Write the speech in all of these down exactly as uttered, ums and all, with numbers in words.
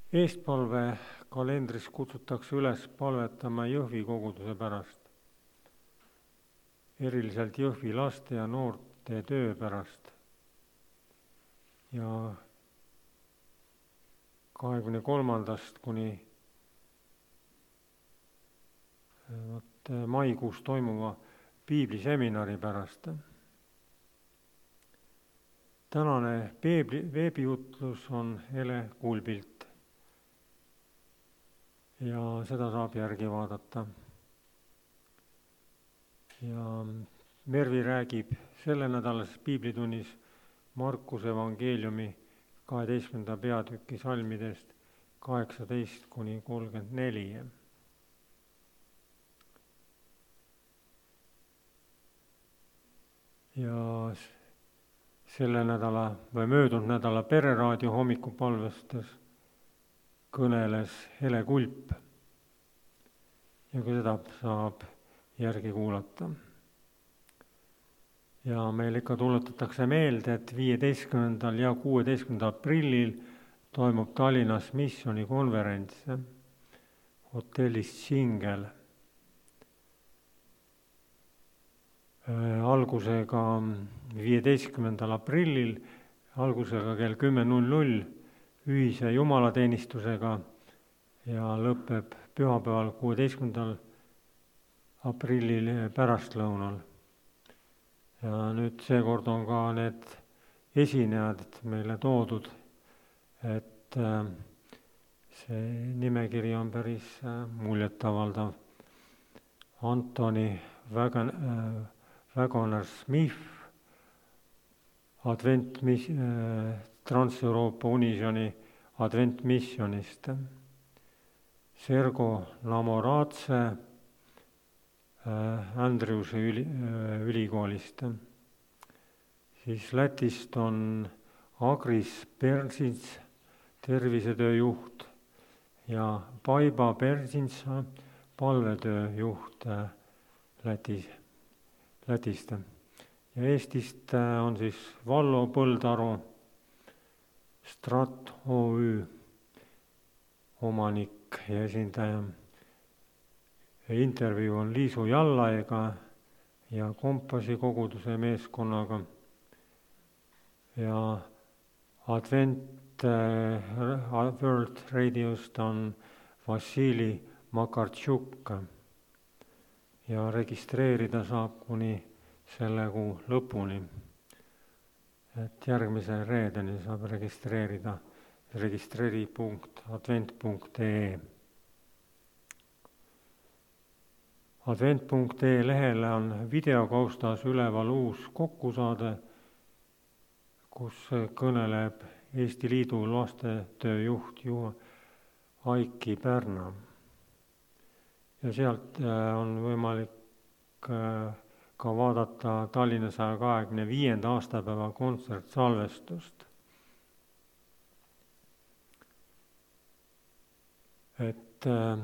Eestpalve kalendris kutsutakse üles palvetama Jõhvi koguduse pärast, eriliselt Jõhvi laste ja noorte töö pärast. Ja kahekümne kolmandast kuni maikuus toimuva piibliseminari pärast. Tänane veebijutlus on Hele Kulbilt ja seda saab järgi vaadata. Ja Mervi räägib selle nädalases piiblitunnis Markuse evangeeliumi kaheteistkümnenda peatüki salmidest kaheksateist kuni kolmkümmend neli. Ja selle nädala või möödunud nädala Pereraadio hommikupalvestes kõneles Hele Kulp ja ka seda saab järgi kuulata. Ja meil ikka tuletatakse meelde, et viieteistkümnendal ja kuueteistkümnendal aprillil toimub Tallinnas missioonikonverents hotellis Singel. Algusega viieteistkümnendal aprillil, algusega kell kümme null null ühise jumalateenistusega ja lõpeb pühapäeval kuueteistkümnendal aprillil pärastlõunal. Ja nüüd seekord on ka need esinejad meile toodud, et see nimekiri on päris muljetavaldav. Antoni Vägan, Wagoner Smith Advent Trans-Euroopa Unisioni Advent Missionist, Sergo Lamoratse Andriuse üli, ülikoolist. Siis Lätist on Agris Persins, tervisetöö juht ja Paiba Persinsa, palvetöö juht Lätis, Lätist. Ja Eestist on siis Vallo Põldaru, Strat O Ü omanik ja esindaja. Intervjuu on Liisu Jallaega ja Kompassi koguduse meeskonnaga. Ja Advent World Radiost on Vassili Makartšuk ja registreerida saab kuni selle kuu lõpuni. Et järgmise reedeni saab registreerida registreeri punkt advent punkt ee. advent punkt ee lehele on videokaustas üleval uus kokkusaade, kus kõneleb Eesti Liidu lastetöö juht Juha Aiki Pärna. Ja sealt on võimalik ka vaadata Tallinna saja kahekümne viienda aastapäeva kontsertsalvestust. Et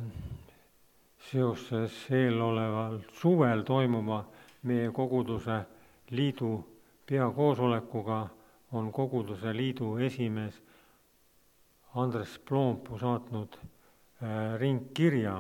seoses eeloleval suvel toimuva meie koguduse liidu peakoosolekuga on koguduse liidu esimees Andres Ploompu saatnud ringkirja.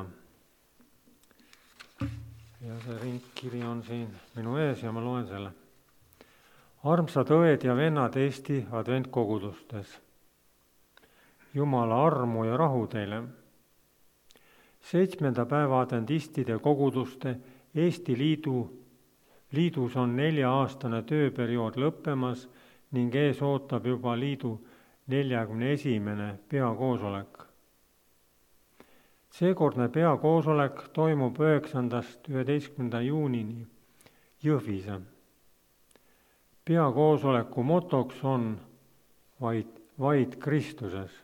Ja see ringkiri on siin minu ees ja ma loen selle. Armsad õed ja vennad Eesti adventkogudustes. Jumala armu ja rahu teile. Seitsmenda päeva adventistide koguduste Eesti Liidu, liidus on nelja-aastane tööperiood lõppemas ning ees ootab juba liidu neljakümne esimene peakoosolek. Seekordne peakoosolek toimub üheksandast üheteistkümnenda juunini Jõhvis. Peakoosoleku motoks on vaid, vaid Kristuses.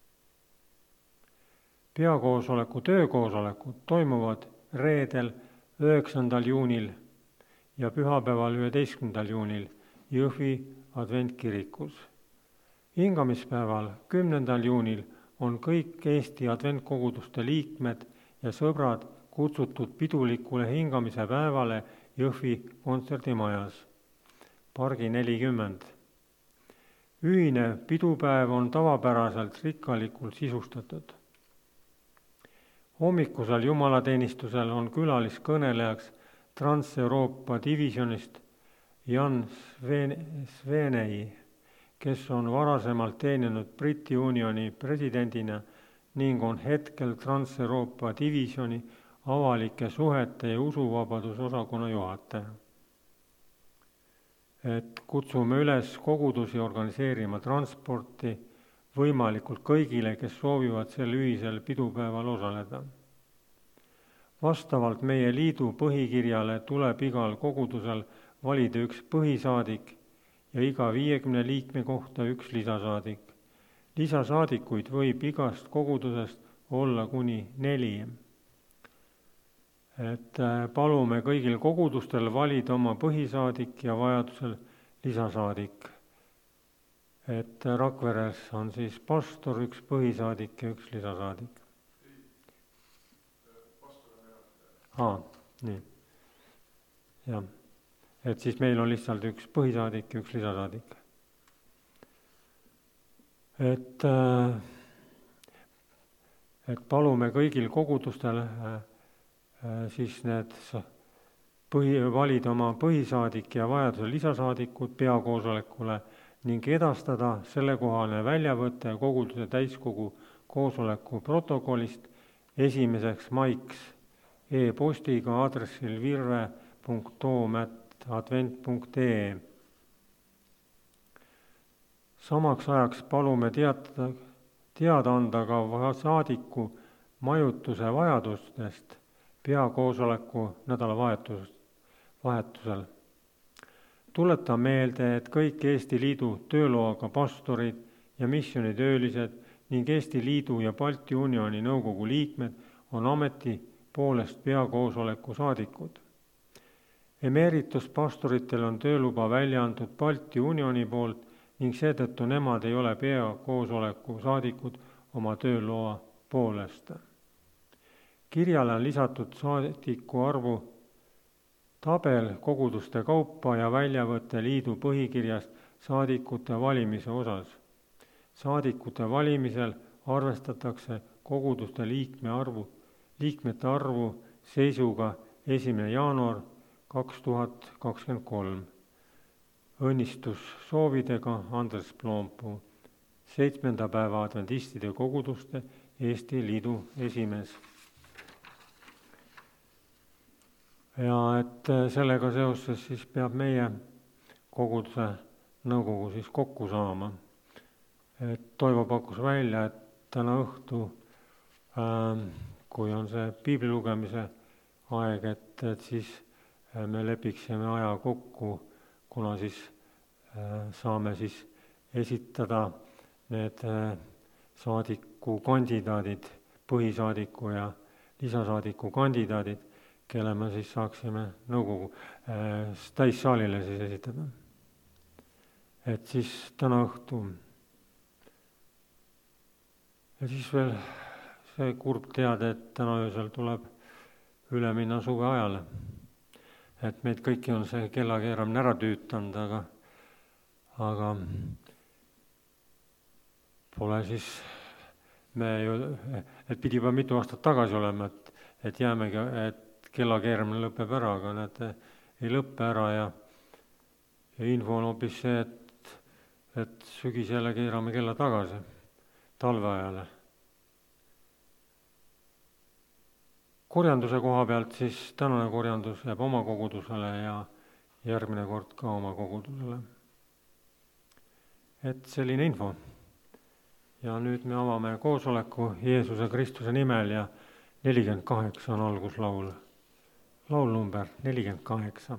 Peakoosoleku töökoosolekud toimuvad reedel üheksandal juunil ja pühapäeval üheteistkümnendal juunil Jõhvi adventkirikus. Hingamispäeval kümnendal juunil on kõik Eesti adventkoguduste liikmed ja sõbrad kutsutud pidulikule hingamise päevale Jõhvi kontserdimajas, Pargi nelikümmend. ühine pidupäev on tavapäraselt rikkalikult sisustatud. Hommikusel jumalateenistusel on külaliskõnelejaks Trans-Euroopa divisjonist Jan Svenei, kes on varasemalt teeninud Briti Unioni presidendina ning on hetkel Trans-Euroopa divisjoni avalike suhete ja usuvabaduse osakonna juhataja. Et kutsume üles kogudusi organiseerima transporti võimalikult kõigile, kes soovivad sel ühisel pidupäeval osaleda. Vastavalt meie liidu põhikirjale tuleb igal kogudusel valida üks põhisaadik ja iga viiekümne liikme kohta üks lisasaadik. Lisasaadikuid võib igast kogudusest olla kuni neli. Et palume kõigil kogudustel valida oma põhisaadik ja vajadusel lisasaadik. Et Rakveres on siis pastor, üks põhisaadik ja üks lisasaadik. Aa, nii. Jah. Et siis meil on lihtsalt üks põhisaadik ja üks lisasaadik. Et, et palume kõigil kogudustel siis need põhi, valida oma põhisaadik ja vajadusel lisasaadikud peakoosolekule ning edastada sellekohane väljavõte koguduse täiskogu koosoleku protokollist esimeseks maiks e-postiga aadressil virve punkt toom ät advent punkt ee. Samaks ajaks palume teatada, teada anda ka saadiku majutuse vajadustest peakoosoleku nädalavahetusel. Tuletan meelde, et kõik Eesti Liidu tööloaga pastorid ja missionitöölised ning Eesti Liidu ja Balti Unioni nõukogu liikmed on ameti poolest peakoosoleku saadikud. Emeriituspastoritel on tööluba välja antud Balti Unioni poolt ning seetõttu nemad ei ole peakoosoleku saadikud oma tööloa poolest. Kirjale on lisatud saadiku arvu tabel koguduste kaupa ja väljavõtte liidu põhikirjast saadikute valimise osas. Saadikute valimisel arvestatakse koguduste liikme arvu, liikmete arvu seisuga esimene jaanuar kaks tuhat kakskümmend kolm. Õnnistus soovidega Andres Ploompuu, seitsmenda päeva adventistide koguduste Eesti Liidu esimees. Ja et sellega seoses siis peab meie koguduse nõukogu siis kokku saama. Et Toivo pakkus välja, et täna õhtu, kui on see piibli lugemise aeg, et, et siis me lepiksime aja kokku, kuna siis saame siis esitada need saadiku kandidaadid, põhisaadiku ja lisasaadiku kandidaadid, kelle me siis saaksime nõukogu täissaalile siis esitada. Et siis täna õhtu. Ja siis veel see kurb teade, et täna öösel tuleb üle minna suveajale. Et meid kõiki on see kellakeeramine ära tüütanud, aga, aga pole siis, me ju, et pidi juba mitu aastat tagasi olema, et, et jäämegi, et kellakeeramine lõpeb ära, aga need ei lõppe ära ja, ja info on hoopis see, et, et sügisele keerame kella tagasi, talveajale. Korjanduse koha pealt siis tänane korjandus jääb oma kogudusele ja järgmine kord ka oma kogudusele. Et selline info. Ja nüüd me avame koosoleku Jeesuse Kristuse nimel ja nelikümmend kaheksa on alguslaul. Laul number nelikümmend kaheksa.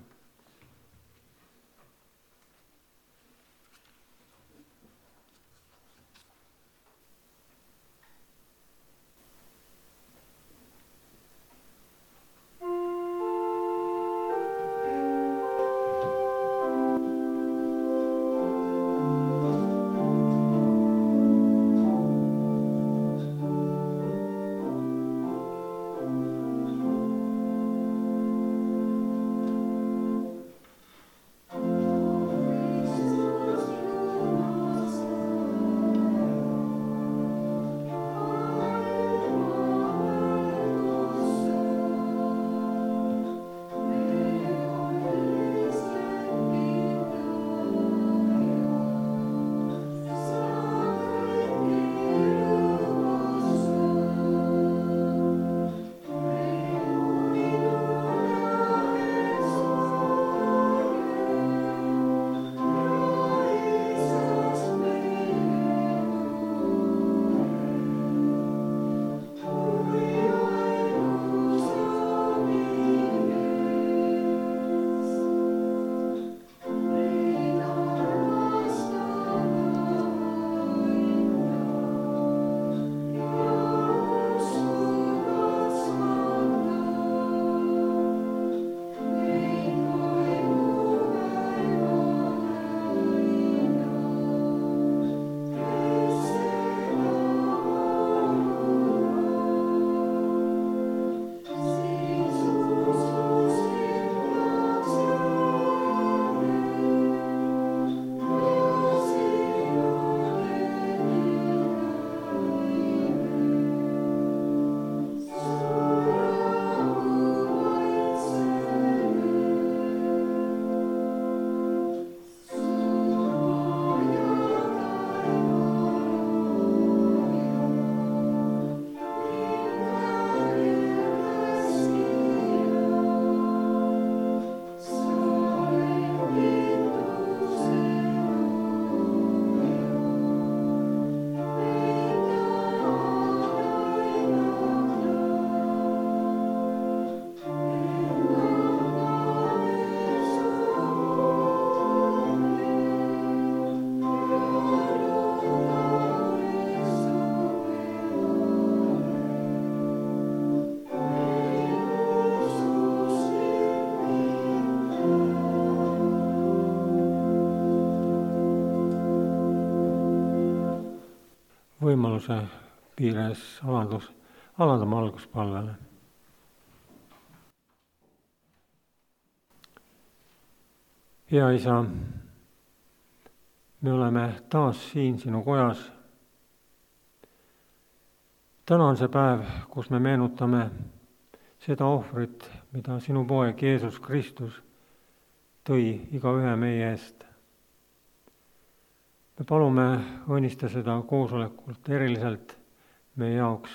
võimaluse piires alandus, alandama alguspalvele. Hea Isa, me oleme taas siin sinu kojas. Täna on see päev, kus me meenutame seda ohvrit, mida sinu poeg Jeesus Kristus tõi igaühe meie eest. Me palume õnnista seda koosolekult eriliselt meie jaoks.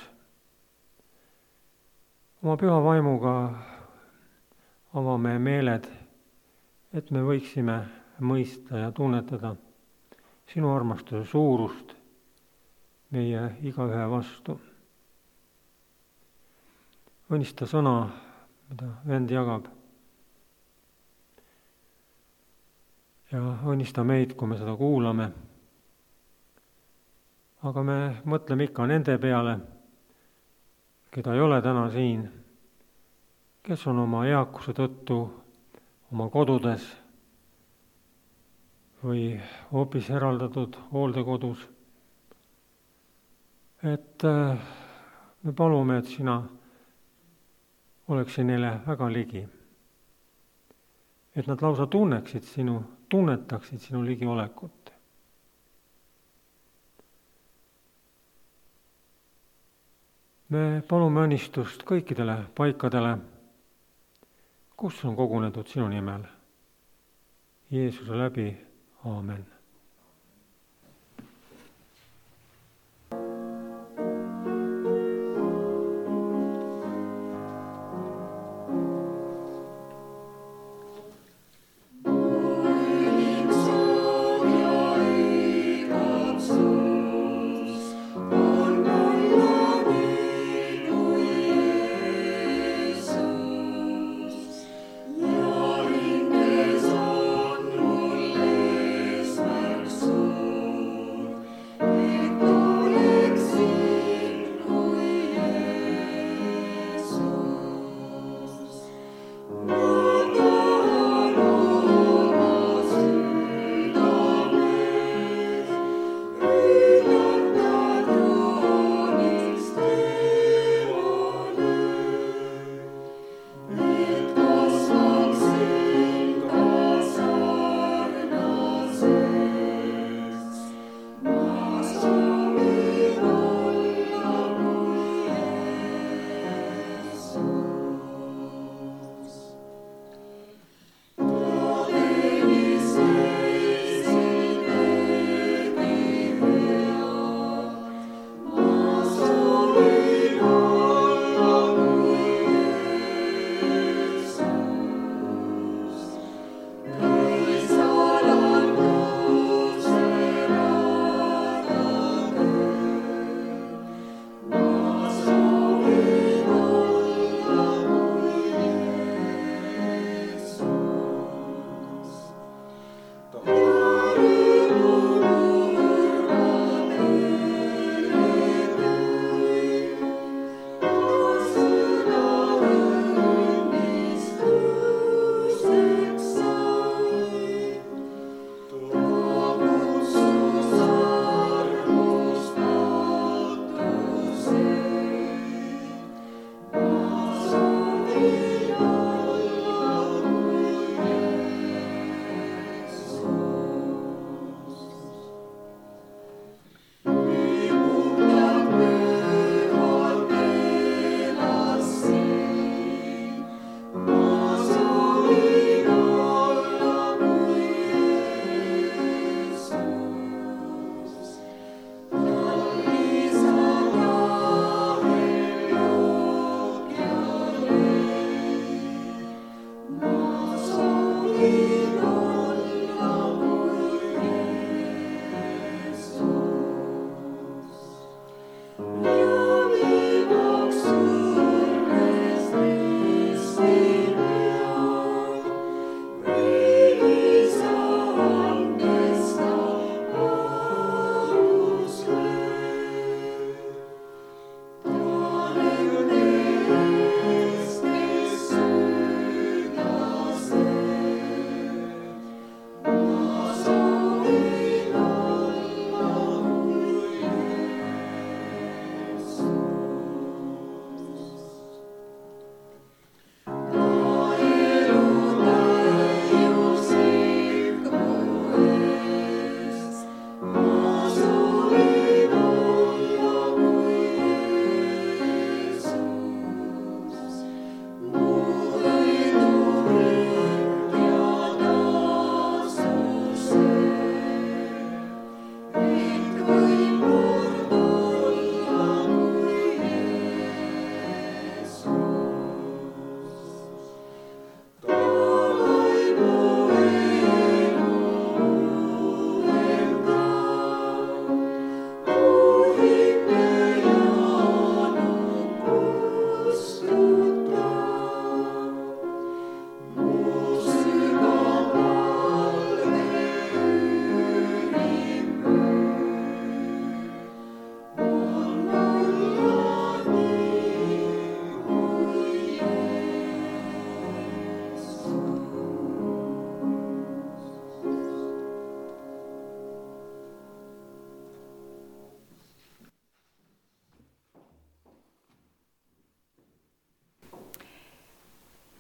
Oma püha vaimuga avame meeled, et me võiksime mõista ja tunnetada sinu armastuse suurust meie igaühe vastu. Õnnista sõna, mida vend jagab. Ja õnnista meid, kui me seda kuulame. Aga me mõtleme ikka nende peale, keda ei ole täna siin, kes on oma eakuse tõttu oma kodudes või hoopis eraldatud hooldekodus. Et me palume, et sina oleksid neile väga ligi. Et nad lausa tunneksid sinu, tunnetaksid sinu ligiolekut. Me palume õnnistust kõikidele paikadele, kus on kogunenud sinu nimel. Jeesuse läbi, aamen. Ja indes on mul ees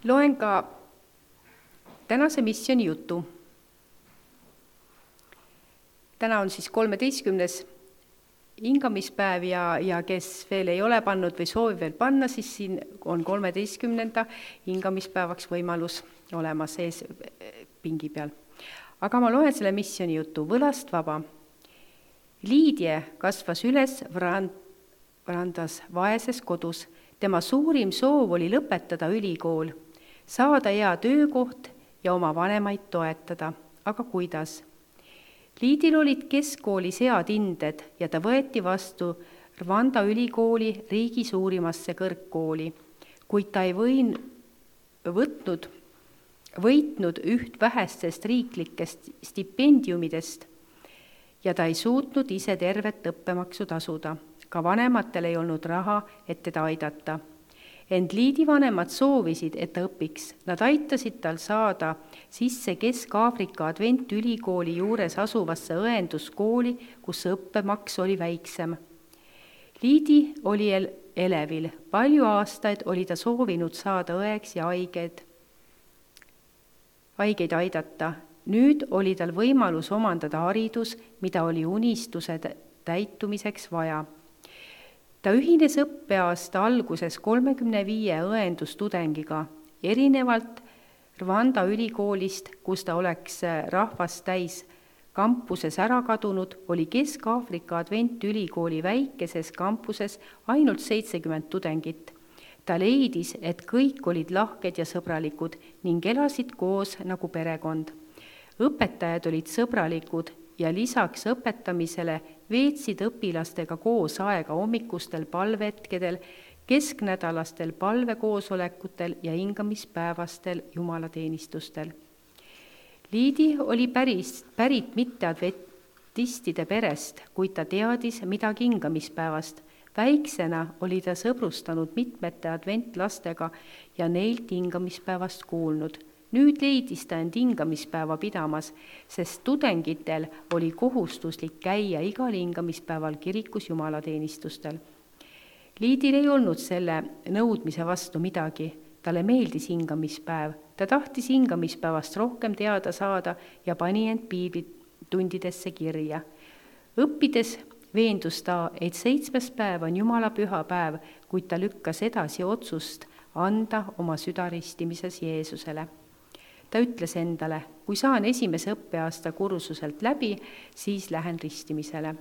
Loen ka tänase missiooni jutu. Täna on siis kolmeteistkümnes hingamispäev ja, ja kes veel ei ole pannud või soovib veel panna, siis siin on kolmeteistkümnenda hingamispäevaks võimalus olemas ees pingi peal. Aga ma loen selle missiooni jutu. Võlast vaba. Liidie kasvas üles Vrandas vaeses kodus. Tema suurim soov oli lõpetada ülikool, saada hea töökoht ja oma vanemaid toetada. Aga kuidas? Liidil olid keskkoolis head hinded ja ta võeti vastu Rwanda ülikooli riigi suurimasse kõrgkooli, kuid ta ei võin, võtnud, võitnud üht vähestest riiklikest stipendiumidest ja ta ei suutnud ise tervet õppemaksu tasuda. Ka vanematel ei olnud raha, et teda aidata. Ent Liidi vanemad soovisid, et ta õpiks. Nad aitasid tal saada sisse Kesk-Aafrika Adventülikooli juures asuvasse õenduskooli, kus õppemaks oli väiksem. Liidi oli elevil. Palju aastaid oli ta soovinud saada õeks ja haigeid, haigeid aidata. Nüüd oli tal võimalus omandada haridus, mida oli unistuse täitumiseks vaja. Ta ühines õppeaasta alguses kolmekümne viie õendustudengiga, erinevalt Rwanda ülikoolist, kus ta oleks rahvast täis kampuses ära kadunud, oli Kesk-Aafrika Adventülikooli väikeses kampuses ainult seitsekümmend tudengit. Ta leidis, et kõik olid lahked ja sõbralikud ning elasid koos nagu perekond. Õpetajad olid sõbralikud ja lisaks õpetamisele veetsid õpilastega koos aega hommikustel palvehetkedel, kesknädalastel palvekoosolekutel ja hingamispäevastel jumalateenistustel. Liidi oli päris, pärit mitte adventistide perest, kuid ta teadis midagi hingamispäevast. Väiksena oli ta sõbrustanud mitmete adventlastega ja neilt hingamispäevast kuulnud. Nüüd leidis ta end hingamispäeva pidamas, sest tudengitel oli kohustuslik käia igal hingamispäeval kirikus jumalateenistustel. Liidil ei olnud selle nõudmise vastu midagi. Talle meeldis hingamispäev. Ta tahtis hingamispäevast rohkem teada saada ja pani end piiblitundidesse kirja. Õppides veendus ta, et seitsmes päev on Jumala püha päev, kuid ta lükkas edasi otsust anda oma südaristimises Jeesusele. Ta ütles endale, kui saan esimese õppeaasta kursuselt läbi, siis lähen ristimisele.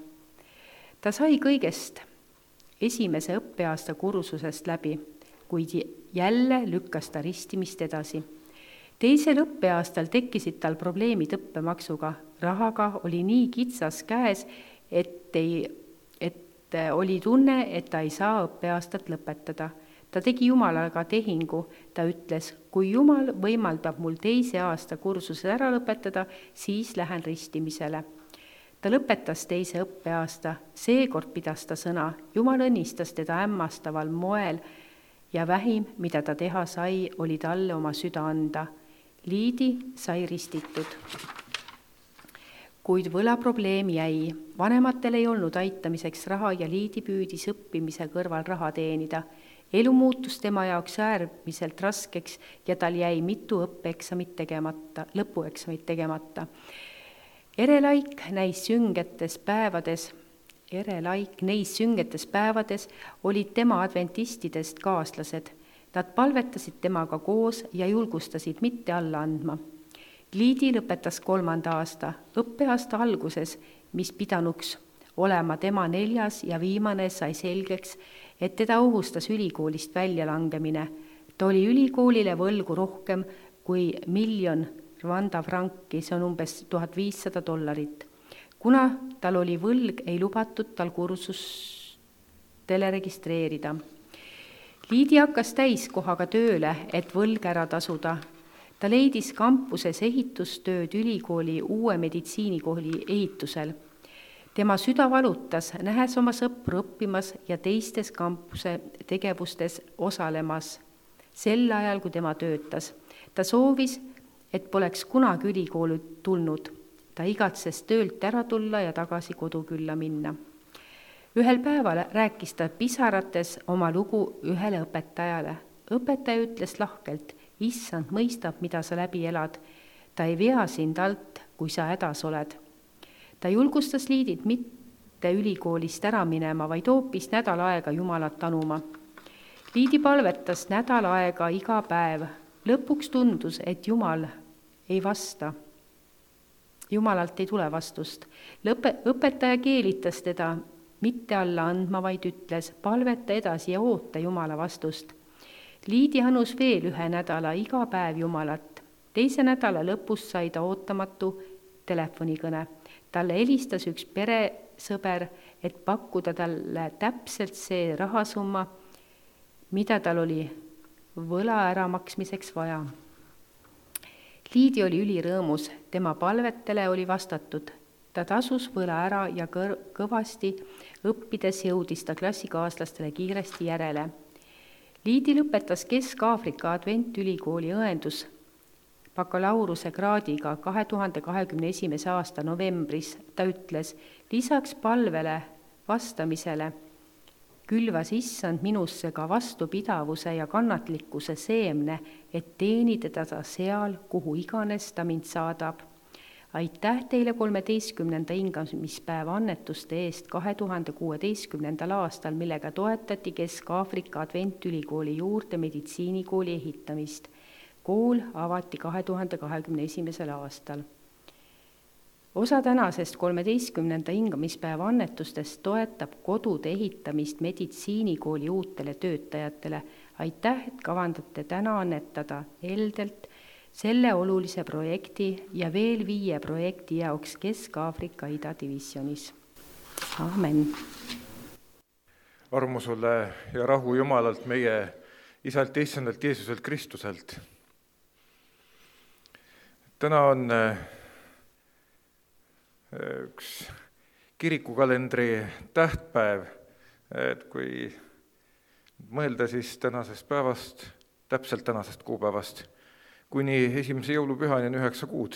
Ta sai kõigest esimese õppeaasta kursusest läbi, kuid jälle lükkas ta ristimist edasi. Teisel õppeaastal tekkisid tal probleemid õppemaksuga. Rahaga oli nii kitsas käes, et, ei, et oli tunne, et ta ei saa õppeaastat lõpetada. Ta tegi Jumalaga tehingu, ta ütles, kui Jumal võimaldab mul teise aasta kursuse ära lõpetada, siis lähen ristimisele. Ta lõpetas teise õppeaasta, seekord pidas ta sõna, Jumal õnnistas teda hämmastaval moel ja vähim, mida ta teha sai, oli talle oma süda anda. Liidi sai ristitud. Kuid võlaprobleem jäi. Vanematel ei olnud aitamiseks raha ja Liidi püüdis õppimise kõrval raha teenida. Elu muutus tema jaoks äärmiselt raskeks ja tal jäi mitu õppeeksamit tegemata, lõpueksamit tegemata. Erelaik näis süngetes päevades, Erelaik neis süngetes päevades olid tema adventistidest kaaslased. Nad palvetasid temaga koos ja julgustasid mitte alla andma. Liidi lõpetas kolmanda aasta, õppeaasta alguses, mis pidanuks olema tema neljas ja viimane, sai selgeks, et teda ohustas ülikoolist väljalangemine. Ta oli ülikoolile võlgu rohkem kui miljon Rwanda franki, see on umbes tuhat viissada dollarit. Kuna tal oli võlg, ei lubatud tal kursustele registreerida. Liidi hakkas täiskohaga tööle, et võlg ära tasuda. Ta leidis kampuses ehitustööd ülikooli uue meditsiinikooli ehitusel. Tema süda valutas, nähes oma sõpru õppimas ja teistes kampuse tegevustes osalemas sel ajal, kui tema töötas. Ta soovis, et poleks kunagi ülikooli tulnud. Ta igatses töölt ära tulla ja tagasi kodukülla minna. Ühel päeval rääkis ta pisarates oma lugu ühele õpetajale. Õpetaja ütles lahkelt, Issand mõistab, mida sa läbi elad. Ta ei vea sind alt, kui sa hädas oled. Ta julgustas liidid mitte ülikoolist ära minema, vaid hoopis nädal aega Jumalat anuma. Liidi palvetas nädal aega iga päev. Lõpuks tundus, et Jumal ei vasta. Jumalalt ei tule vastust. Lõpe, õpetaja keelitas teda mitte alla andma, vaid ütles, palveta edasi ja oota Jumala vastust. Liidi anus veel ühe nädala iga päev Jumalat. Teise nädala lõpus sai ta ootamatu telefonikõne. Talle helistas üks peresõber, et pakkuda talle täpselt see rahasumma, mida tal oli võla äramaksmiseks vaja. Liidi oli ülirõõmus, tema palvetele oli vastatud. Ta tasus võla ära ja kõr- kõvasti õppides jõudis ta klassikaaslastele kiiresti järele. Liidi lõpetas Kesk-Aafrika Adventülikooli õendus bakalaureuse kraadiga kahe tuhande kahekümne esimese aasta novembris. Ta ütles, lisaks palvele vastamisele külvas Issand minusse ka vastupidavuse ja kannatlikkuse seemne, et teenida ta seal, kuhu iganes ta mind saadab. Aitäh teile kolmeteistkümnenda hingamispäeva annetuste eest kahe tuhande kuueteistkümnendal aastal, millega toetati Kesk-Aafrika Adventülikooli juurde meditsiinikooli ehitamist. Kool avati kahe tuhande kahekümne esimesel aastal. Osa tänasest kolmeteistkümnenda hingamispäeva annetustest toetab kodude ehitamist meditsiinikooli uutele töötajatele. Aitäh, et kavandate täna annetada Eldelt selle olulise projekti ja veel viie projekti jaoks Kesk-Aafrika idadivisionis. Amen. Armu sulle ja rahu Jumalalt, meie Isalt, Issandalt, Jeesuselt Kristuselt. Täna on üks kirikukalendri tähtpäev, et kui mõelda siis tänasest päevast, täpselt tänasest kuupäevast, kuni esimese jõulupühani on üheksa kuud.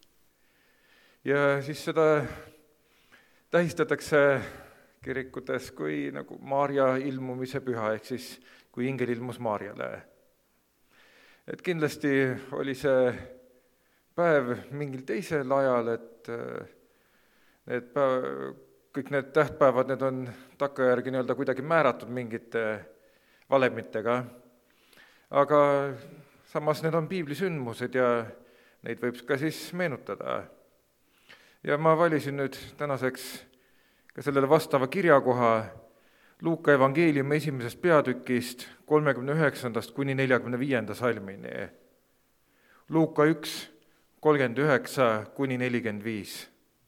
Ja siis seda tähistatakse kirikutes kui nagu Maarja ilmumise püha, ehk siis kui ingel ilmus Maarjale. Et kindlasti oli see päev mingil teisel ajal, et need päev, kõik need tähtpäevad, need on takkajärgi nii-öelda kuidagi määratud mingite valemitega, aga samas need on piiblisündmused ja neid võib ka siis meenutada. Ja ma valisin nüüd tänaseks ka sellele vastava kirjakoha Luuka evangeeliumi esimesest peatükist kolmekümne üheksandast kuni neljakümne viienda salmini. Luuka üks, kolmkümmend üheksa kuni nelikümmend viis.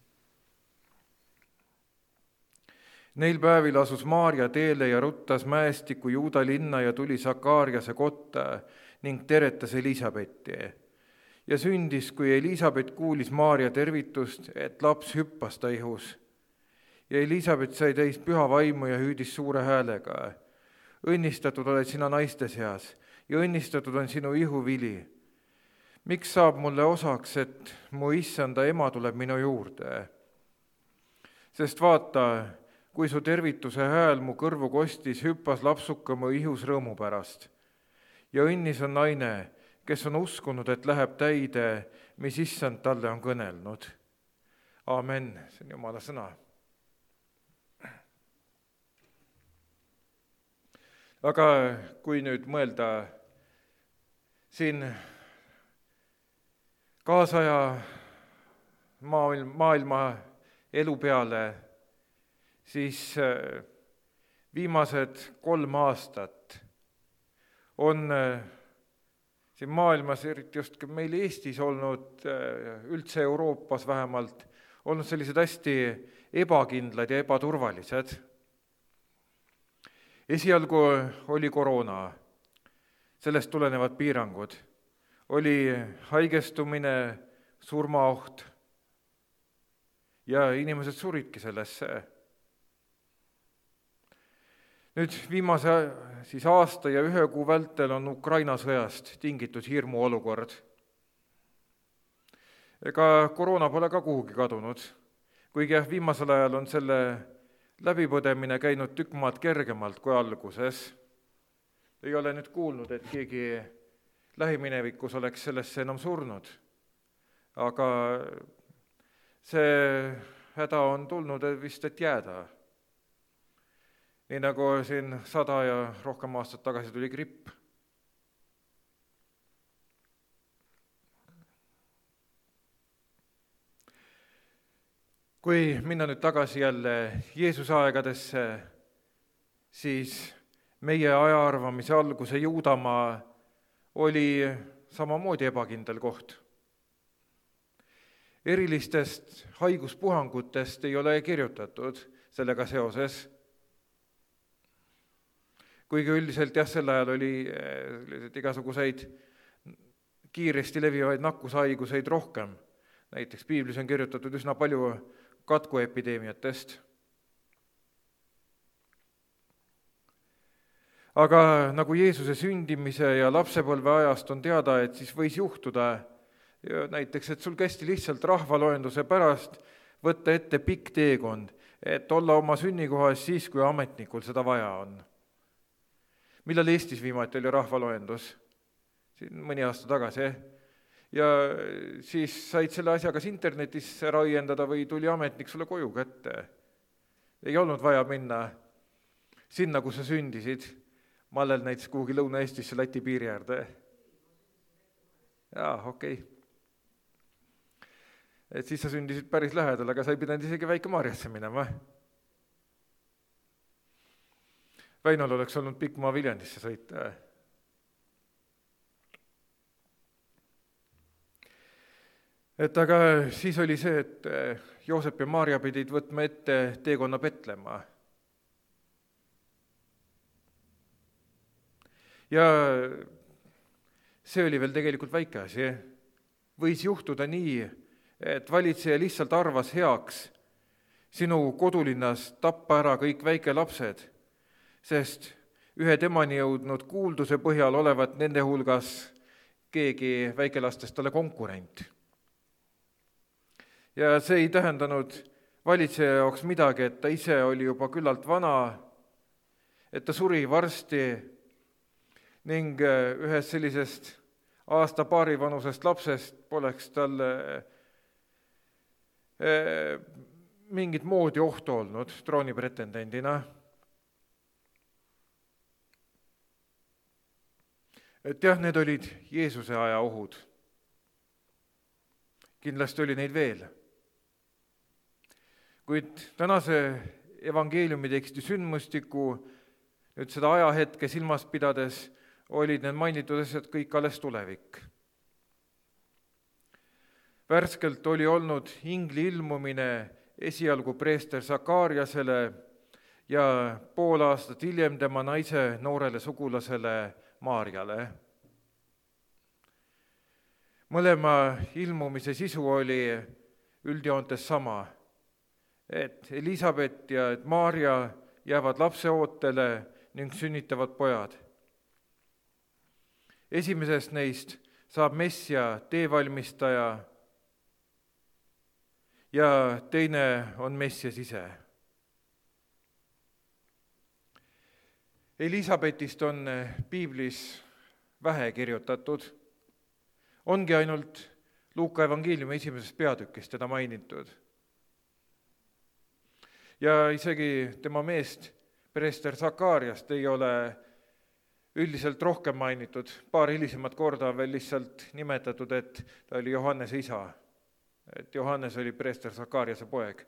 Neil päevil asus Maarja teele ja ruttas mäestiku Juuda linna ja tuli Sakaariase kotta ning teretas Elisabetti. Ja sündis, kui Elisabet kuulis Maarja tervitust, et laps hüppas ta ihus. Ja Elisabet sai täis püha vaimu ja hüüdis suure häälega. Õnnistatud oled sina naiste seas ja õnnistatud on sinu ihuvili. Miks saab mulle osaks, et mu issanda ema tuleb minu juurde? Sest vaata, kui su tervituse hääl mu kõrvu kostis, hüppas lapsuka mu ihus rõõmu pärast. Ja õnnis on naine, kes on uskunud, et läheb täide, mis issand talle on kõnelnud. Amen, see on Jumala sõna. Aga kui nüüd mõelda siin kaasaja maailma elu peale, siis viimased kolm aastat on siin maailmas, eriti just meil Eestis olnud, üldse Euroopas vähemalt, olnud sellised hästi ebakindlad ja ebaturvalised. Esialgu oli koroona, sellest tulenevad piirangud, oli haigestumine, surmaoht ja inimesed suridki sellesse. Nüüd viimase siis aasta ja ühe kuu vältel on Ukraina sõjast tingitud hirmu olukord. Ega koroona pole ka kuhugi kadunud, kuigi jah, viimasel ajal on selle läbipõdemine käinud tükk maad kergemalt kui alguses. Ei ole nüüd kuulnud, et keegi lähiminevikus oleks sellesse enam surnud. Aga see häda on tulnud vist, et jääda. Nii nagu siin sada ja rohkem aastat tagasi tuli gripp. Kui minna nüüd tagasi jälle Jeesuse aegadesse, siis meie ajaarvamise alguse Juudamaa oli samamoodi ebakindel koht. Erilistest haiguspuhangutest ei ole kirjutatud sellega seoses, kuigi üldiselt jah, sel ajal oli igasuguseid kiiresti levivaid nakkushaiguseid rohkem. Näiteks piiblis on kirjutatud üsna palju katkuepideemiatest. Aga nagu Jeesuse sündimise ja lapsepõlve ajast on teada, et siis võis juhtuda näiteks, et sul kästi lihtsalt rahvaloenduse pärast võtta ette pikk teekond, et olla oma sünnikohas siis, kui ametnikul seda vaja on. Millal Eestis viimati oli rahvaloendus? Siin mõni aasta tagasi. Ja siis said selle asja kas internetis ära õiendada või tuli ametnik sulle koju kätte. Ei olnud vaja minna sinna, kus sa sündisid. Mallel näiteks kuhugi Lõuna-Eestisse Läti piiri äärde. Jaa, okei. Okay. Et siis sa sündisid päris lähedal, aga sa ei pidanud isegi Väike-Maarjasse minema. Väinol oleks olnud pikk maa Viljandisse sõita. Et aga siis oli see, et Joosep ja Maarja pidid võtma ette teekonna Betlema. Ja see oli veel tegelikult väike asi. Võis juhtuda nii, et valitseja lihtsalt arvas heaks sinu kodulinnas tappa ära kõik väikelapsed, sest ühe temani jõudnud kuulduse põhjal olevat nende hulgas keegi väikelastest talle konkurent. Ja see ei tähendanud valitseja jaoks midagi, et ta ise oli juba küllalt vana, et ta suri varsti ning ühest sellisest aasta-paari vanusest lapsest poleks tal mingit moodi ohtu olnud troonipretendendina. Et jah, need olid Jeesuse aja ohud. Kindlasti oli neid veel. Kuid tänase evangeeliumi teksti sündmustiku, nüüd seda ajahetke silmas pidades, olid need mainitud asjad kõik alles tulevik. Värskelt oli olnud ingli ilmumine esialgu preester Sakariasele ja pool aastat hiljem tema naise noorele sugulasele Maarjale. Mõlema ilmumise sisu oli üldjoontes sama, et Elisabet ja et Maarja jäävad lapseootele ning sünnitavad pojad. Esimesest neist saab Messia teevalmistaja ja teine on Messias ise. Elisabetist on piiblis vähe kirjutatud. Ongi ainult Luuka evangeeliumi esimeses peatükis teda mainitud. Ja isegi tema meest, preester Sakariast, ei ole üldiselt rohkem mainitud. Paar hilisemat korda on veel lihtsalt nimetatud, et ta oli Johannese isa. Et Johannes oli preester Sakariase poeg.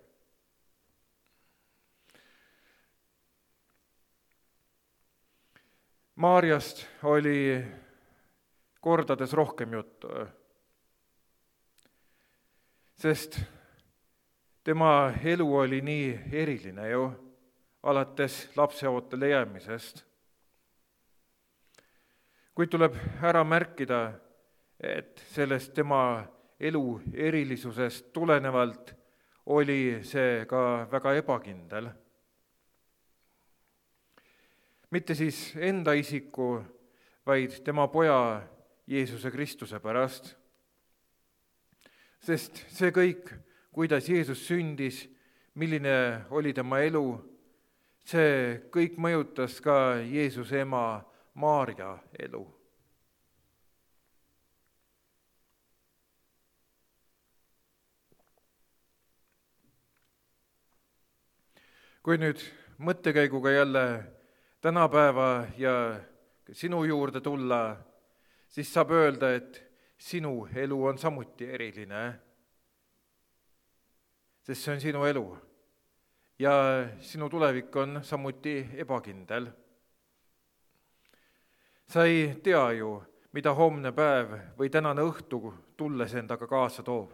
Maarjast oli kordades rohkem juttu, sest tema elu oli nii eriline ju, alates lapseootele jäämisest. Kuid tuleb ära märkida, et sellest tema elu erilisusest tulenevalt oli see ka väga ebakindel. Mitte siis enda isiku, vaid tema poja Jeesuse Kristuse pärast. Sest see kõik, kuidas Jeesus sündis, milline oli tema elu, see kõik mõjutas ka Jeesuse ema Maarja elu. kui nüüd mõttekäiguga jälle tänapäeva ja sinu juurde tulla, siis saab öelda, et sinu elu on samuti eriline, sest see on sinu elu ja sinu tulevik on samuti ebakindel. Sa ei tea ju, mida homne päev või tänane õhtu tulles endaga kaasa toob.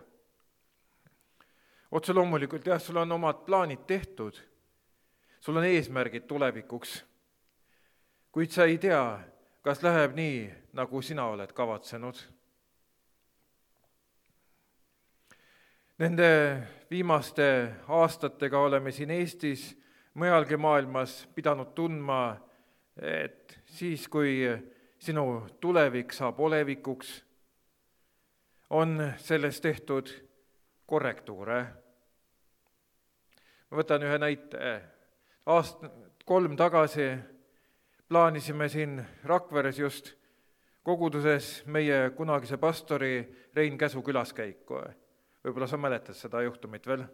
Otse loomulikult jah, sul on omad plaanid tehtud, sul on eesmärgid tulevikuks, kuid sa ei tea, kas läheb nii, nagu sina oled kavatsenud. Nende viimaste aastatega oleme siin Eestis, mujalgi maailmas pidanud tundma, et siis, kui sinu tulevik saab olevikuks, on sellest tehtud korrektuure. Ma võtan ühe näite. Aast kolm tagasi plaanisime siin Rakveres just koguduses meie kunagise pastori Rein Käsu külaskäiku. Võib-olla sa mäletad seda juhtumit veel?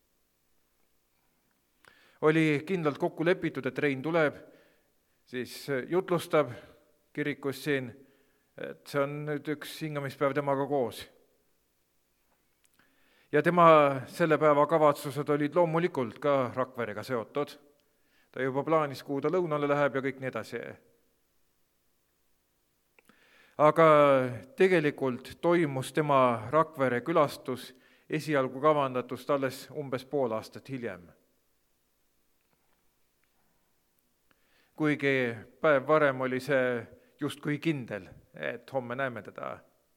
Oli kindlalt kokku lepitud, et Rein tuleb, siis jutlustab kirikus siin, et see on nüüd üks hingamispäev temaga koos. Ja tema selle päeva kavatsused olid loomulikult ka Rakverega seotud. Ta juba plaanis, kuhu ta lõunale läheb ja kõik nii edasi. Aga tegelikult toimus tema Rakvere külastus esialgu kavandatust alles umbes pool aastat hiljem. Kuigi päev varem oli see justkui kindel, et homme näeme teda.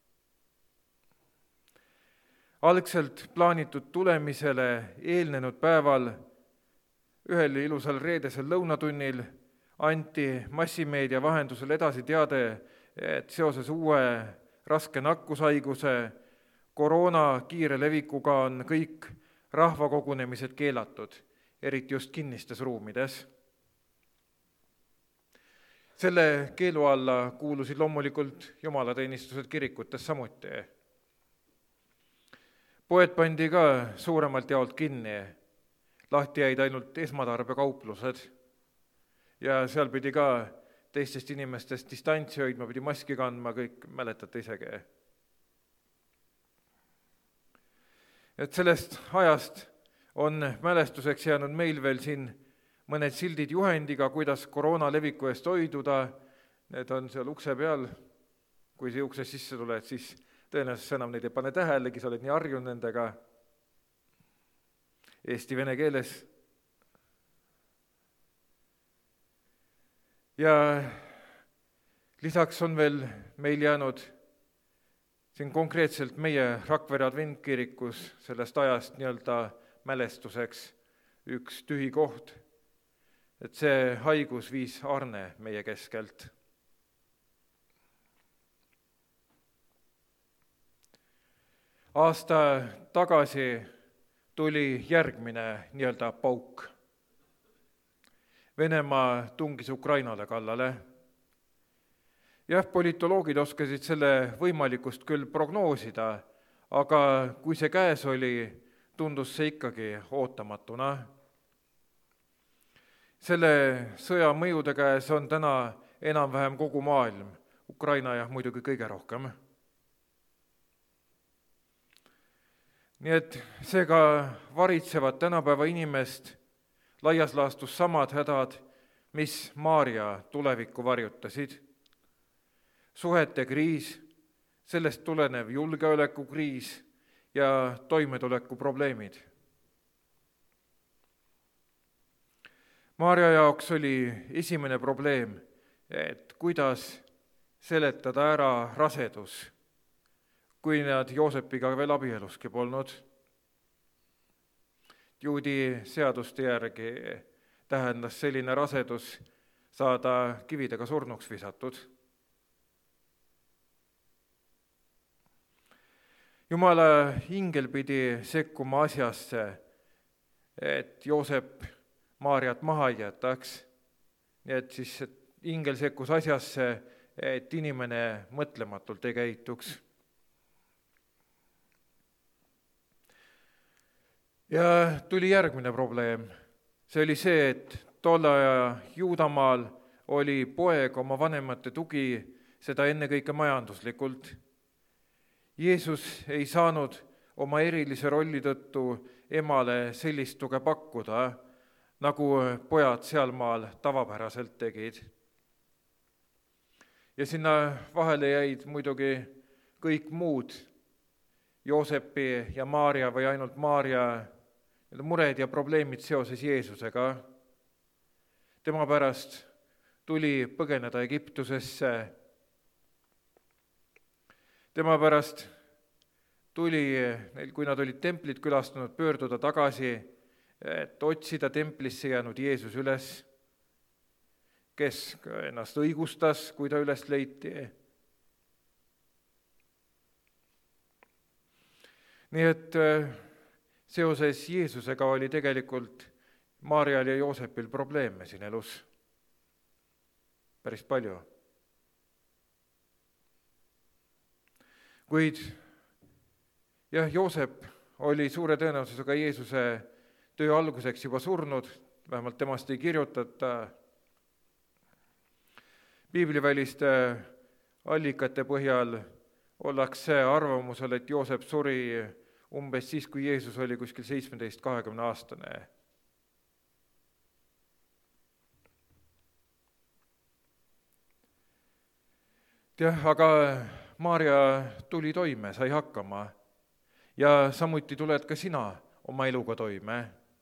Algselt plaanitud tulemisele eelnenud päeval ühel ilusal reedesel lõunatunnil anti massimeedia vahendusel edasi teade, et seoses uue raske nakkushaiguse koroona kiire levikuga on kõik rahvakogunemised keelatud, eriti just kinnistes ruumides. Selle keelu alla kuulusid loomulikult jumalateenistused kirikutes samuti. Poed pandi ka suuremalt jaolt kinni, lahti jäid ainult esmatarbekauplused ja seal pidi ka teistest inimestest distantsi hoidma, pidi maski kandma, kõik mäletate isegi. Et sellest ajast on mälestuseks jäänud meil veel siin mõned sildid juhendiga, kuidas koroona leviku eest hoiduda, need on seal ukse peal, kui see ukse sisse tuled, siis tõenäoliselt enam neid ei pane tähelegi, sa oled nii harjunud nendega eesti-vene keeles. Ja lisaks on veel meil jäänud siin konkreetselt meie Rakvere adventkirikus sellest ajast nii-öelda mälestuseks üks tühi koht, et see haigus viis Arne meie keskelt. Aasta tagasi tuli järgmine nii-öelda pauk. Venemaa tungis Ukrainale kallale. Jah, politoloogid oskasid selle võimalikust küll prognoosida, aga kui see käes oli, tundus see ikkagi ootamatuna. Selle sõja mõjude käes on täna enam-vähem kogu maailm, Ukraina jah muidugi kõige rohkem. Nii et seega varitsevad tänapäeva inimest laias laastus samad hädad, mis Maarja tulevikku varjutasid. Suhete kriis, sellest tulenev julgeolekukriis ja toimetuleku probleemid. Maarja jaoks oli esimene probleem, et kuidas seletada ära rasedus, kui nad Joosepiga veel abieluski polnud. Juudi seaduste järgi tähendas selline rasedus saada kividega surnuks visatud. Jumala ingel pidi sekkuma asjasse, et Joosep Maarjat maha ei jätaks, nii et siis et ingel sekkus asjasse, et inimene mõtlematult ei käituks. Ja tuli järgmine probleem, see oli see, et tolle aja Juudamaal oli poeg oma vanemate tugi, seda ennekõike majanduslikult. Jeesus ei saanud oma erilise rolli tõttu emale sellist tuge pakkuda, nagu pojad sealmaal tavapäraselt tegid. Ja sinna vahele jäid muidugi kõik muud Joosepi ja Maarja või ainult Maarja mured ja probleemid seoses Jeesusega. Tema pärast tuli põgeneda Egiptusesse. Tema pärast tuli, kui nad olid templit külastanud, pöörduda tagasi, et otsida templisse jäänud Jeesus üles, kes ennast õigustas, kui ta üles leiti. Nii et seoses Jeesusega oli tegelikult Maarjal ja Joosepil probleeme siin elus päris palju. Kuid jah, Joosep oli suure tõenäosusega Jeesuse töö alguseks juba surnud, vähemalt temast ei kirjutata. Piibliväliste allikate põhjal ollakse arvamusel, et Joosep suri umbes siis, kui Jeesus oli kuskil seitsmeteist kahekümne aastane. Jah, aga Maarja tuli toime, sai hakkama ja samuti tuled ka sina oma eluga toime.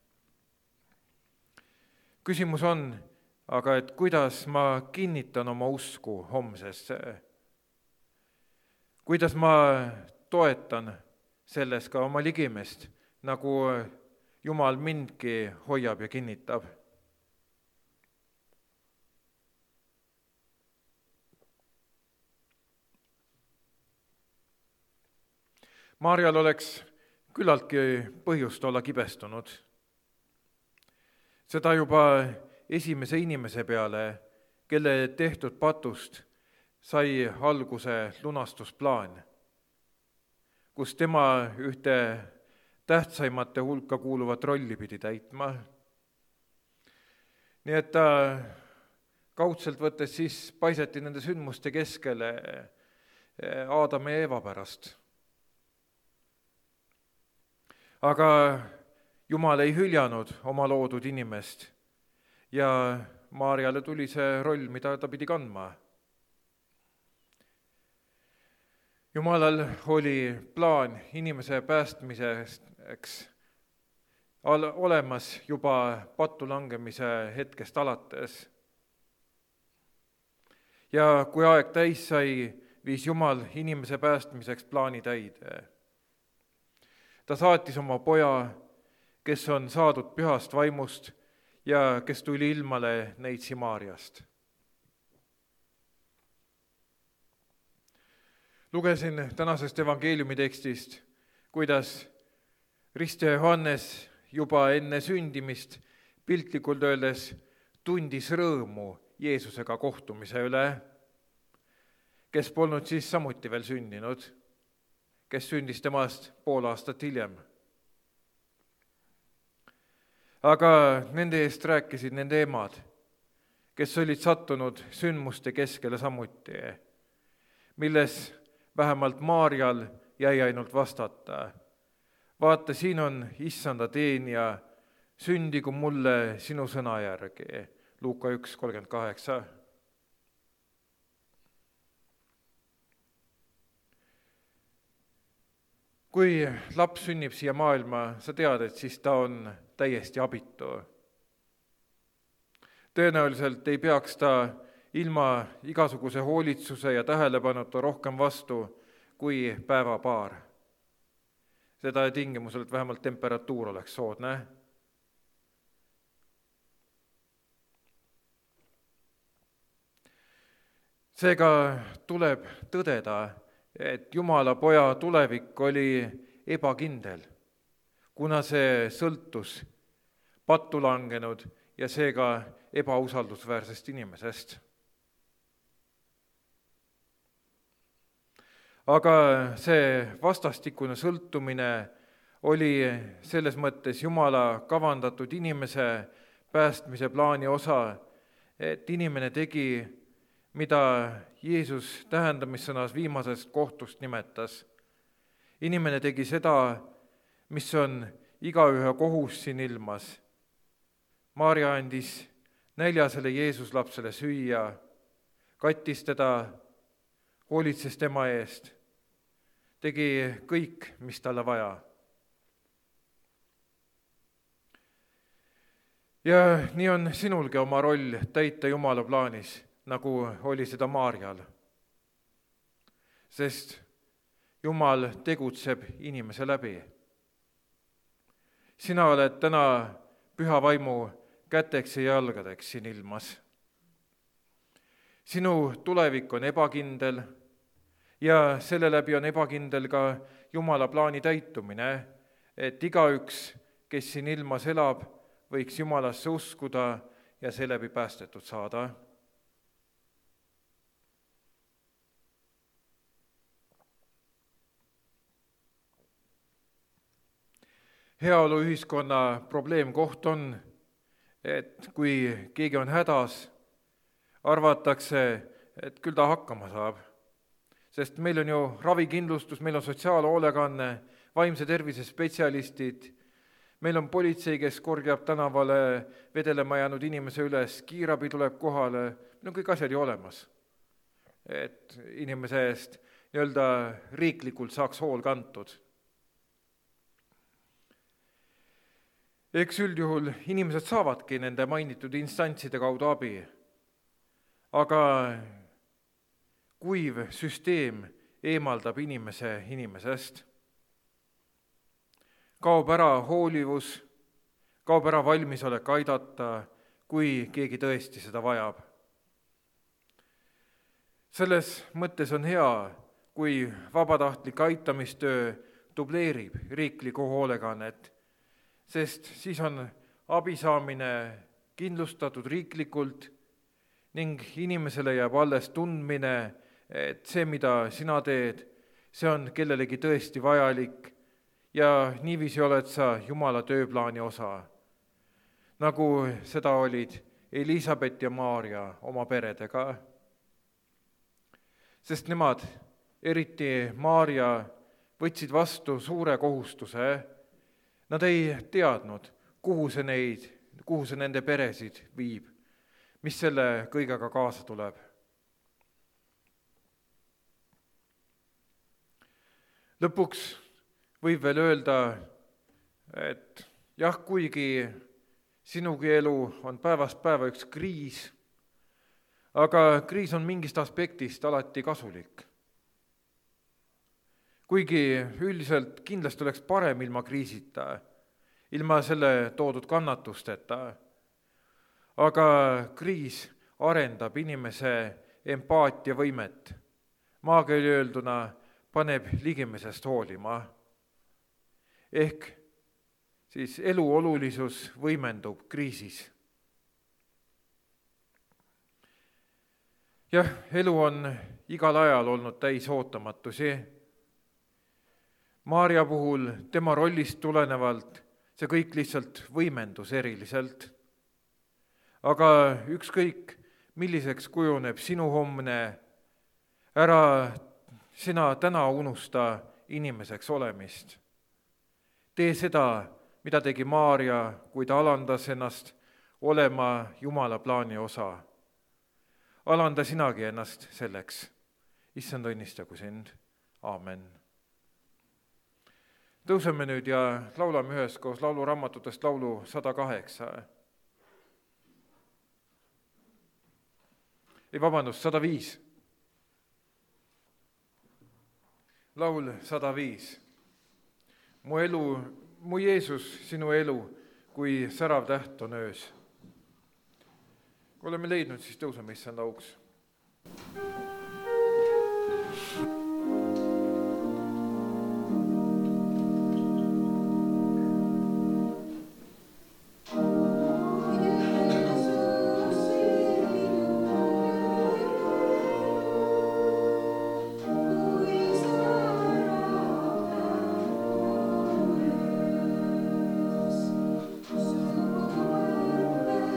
Küsimus on, aga et kuidas ma kinnitan oma usku homsesse? Kuidas ma toetan selles ka oma ligimest, nagu Jumal mindki hoiab ja kinnitab? Maarjal oleks küllaltki põhjust olla kibestunud. Seda juba esimese inimese peale, kelle tehtud patust sai alguse lunastusplaan, kus tema ühte tähtsaimate hulka kuuluvat rolli pidi täitma. Nii et ta kaudselt võttes siis paisati nende sündmuste keskele Aadama ja Eeva pärast. Aga Jumal ei hüljanud oma loodud inimest ja Maarjale tuli see roll, mida ta pidi kandma. Jumalal oli plaan inimese päästmiseks olemas juba pattu langemise hetkest alates. Ja kui aeg täis sai, viis Jumal inimese päästmiseks plaani täide. Ta saatis oma poja, kes on saadud pühast vaimust ja kes tuli ilmale neitsi Maarjast. Lugesin tänasest evangeeliumi tekstist, kuidas ristja Johannes juba enne sündimist piltlikult öeldes tundis rõõmu Jeesusega kohtumise üle, kes polnud siis samuti veel sündinud, kes sündis temast pool aastat hiljem. Aga nende eest rääkisid nende emad, kes olid sattunud sündmuste keskele samuti, milles vähemalt Maarjal jäi ainult vastata. Vaata, siin on issanda teenija, sündigu mulle sinu sõna järgi. Luuka üks kolmkümmend kaheksa. Kui laps sünnib siia maailma, sa tead, et siis ta on täiesti abitu. Tõenäoliselt ei peaks ta ilma igasuguse hoolitsuse ja tähelepanuta rohkem vastu kui päevapaar. Seda tingimusel, et vähemalt temperatuur oleks soodne. Seega tuleb tõdeda, et Jumala poja tulevik oli ebakindel, kuna see sõltus pattu langenud ja seega ebausaldusväärsest inimesest. Aga see vastastikune sõltumine oli selles mõttes Jumala kavandatud inimese päästmise plaani osa, et inimene tegi, mida Jeesus tähendamissõnas viimasest kohtust nimetas. Inimene tegi seda, mis on igaühe kohus siin ilmas. Maarja andis näljasele Jeesus lapsele süüa, kattis teda, hoolitses tema eest, tegi kõik, mis talle vaja. Ja nii on sinulgi oma roll täita Jumala plaanis, nagu oli seda Maarjal. Sest Jumal tegutseb inimese läbi. Sina oled täna püha vaimu käteks ja jalgadeks siin ilmas. Sinu tulevik on ebakindel ja selle läbi on ebakindel ka Jumala plaani täitumine, et igaüks, kes siin ilmas elab, võiks Jumalasse uskuda ja seeläbi päästetud saada. Heaoluühiskonna probleemkoht on, et kui keegi on hädas, arvatakse, et küll ta hakkama saab. Sest meil on ju ravikindlustus, meil on sotsiaalhoolekanne, vaimse tervise spetsialistid, meil on politsei, kes korjab tänavale vedelema jäänud inimese üles, kiirabi tuleb kohale, meil on kõik asjad ju olemas. Et inimese eest nii-öelda riiklikult saaks hool kantud. Eks üldjuhul inimesed saavadki nende mainitud instantside kaudu abi, aga kuiv süsteem eemaldab inimese inimesest. Kaob ära hoolivus, kaob ära valmisolek aidata, kui keegi tõesti seda vajab. Selles mõttes on hea, kui vabatahtlik aitamistöö dubleerib riiklikku hoolekannet, sest siis on abi saamine kindlustatud riiklikult ning inimesele jääb alles tundmine, et see, mida sina teed, see on kellelegi tõesti vajalik ja niiviisi oled sa Jumala tööplaani osa, nagu seda olid Elisabet ja Maarja oma peredega. Sest nemad, eriti Maarja, võtsid vastu suure kohustuse. Nad ei teadnud, kuhu see neid, kuhu see nende peresid viib, mis selle kõigega kaasa tuleb. Lõpuks võib veel öelda, et jah, kuigi sinugi elu on päevast päeva üks kriis, aga kriis on mingist aspektist alati kasulik. Kuigi üldiselt kindlasti oleks parem ilma kriisita, ilma selle toodud kannatusteta, aga kriis arendab inimese empaatiavõimet. Maakeeli öelduna paneb ligimisest hoolima. Ehk siis elu olulisus võimendub kriisis. Jah, elu on igal ajal olnud täis ootamatusi. Maarja puhul tema rollist tulenevalt see kõik lihtsalt võimendus eriliselt. Aga ükskõik, milliseks kujuneb sinu homne, ära sina täna unusta inimeseks olemist. Tee seda, mida tegi Maarja, kui ta alandas ennast olema Jumala plaani osa. Alanda sinagi ennast selleks. Issand, õnnistagu sind. Aamen. Tõuseme nüüd ja laulame üheskoos lauluraamatutest laulu sada kaheksa. Ei, vabandust, sada viis. Laul sada viis. Mu elu, mu Jeesus, sinu elu, kui särav täht on öös. Kui oleme leidnud, siis tõuseme issand auks. Thank you.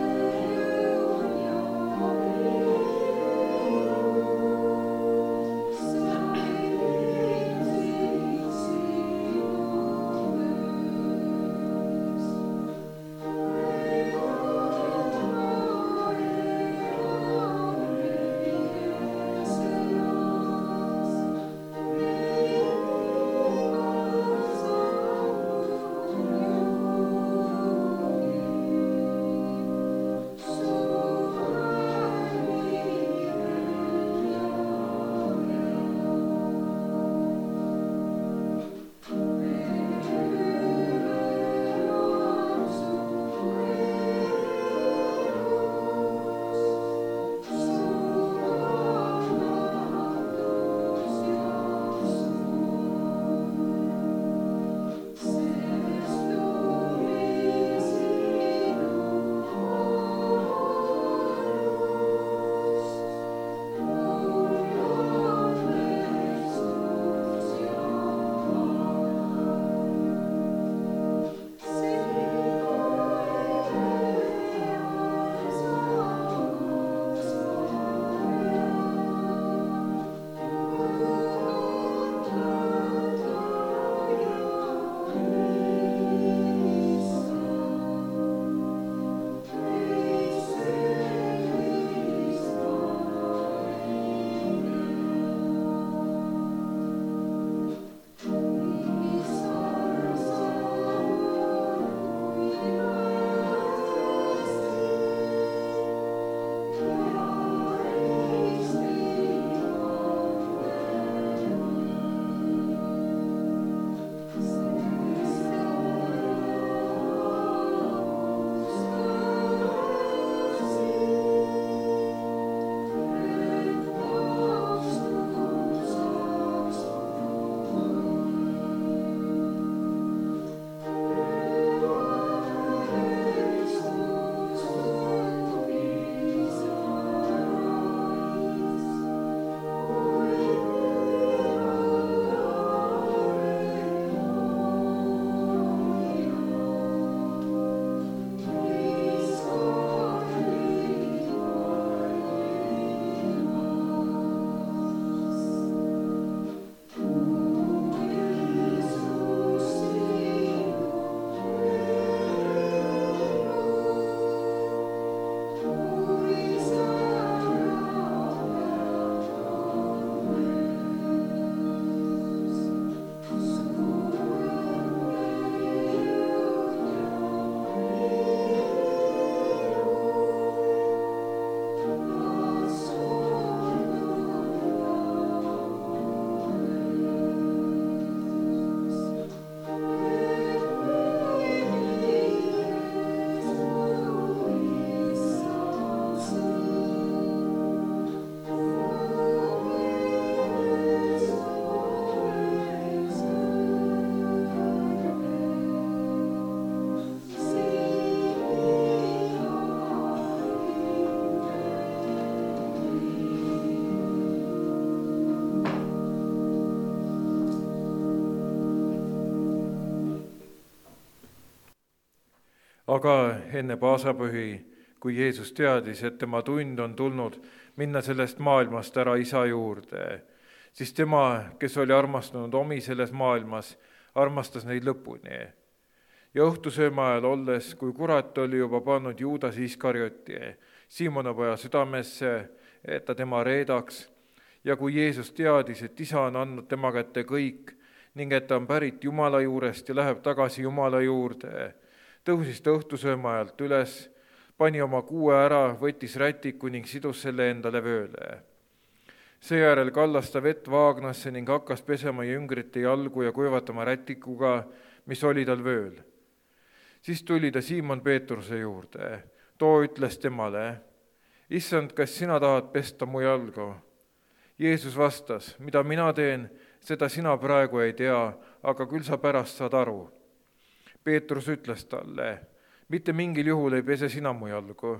aga enne paasapühi, kui Jeesus teadis, et tema tund on tulnud minna sellest maailmast ära Isa juurde, siis tema, kes oli armastanud omi selles maailmas, armastas neid lõpuni. Ja õhtusööma ajal olles, kui kurat oli juba pannud Juudas Iskarioti Siimona poja südamesse, et ta tema reedaks, ja kui Jeesus teadis, et Isa on andnud tema kätte kõik ning et ta on pärit Jumala juurest ja läheb tagasi Jumala juurde, tõusis ta õhtusööma ajalt üles, pani oma kuue ära, võttis rätiku ning sidus selle endale vööle. Seejärel kallas ta vett vaagnasse ning hakkas pesema jüngrite jalgu ja kuivatama rätikuga, mis oli tal vööl. Siis tuli ta Siimon Peetruse juurde. Too ütles temale, issand, kas sina tahad pesta mu jalgu? Jeesus vastas, mida mina teen, seda sina praegu ei tea, aga küll sa pärast saad aru. Peetrus ütles talle, mitte mingil juhul ei pese sina mu jalgu.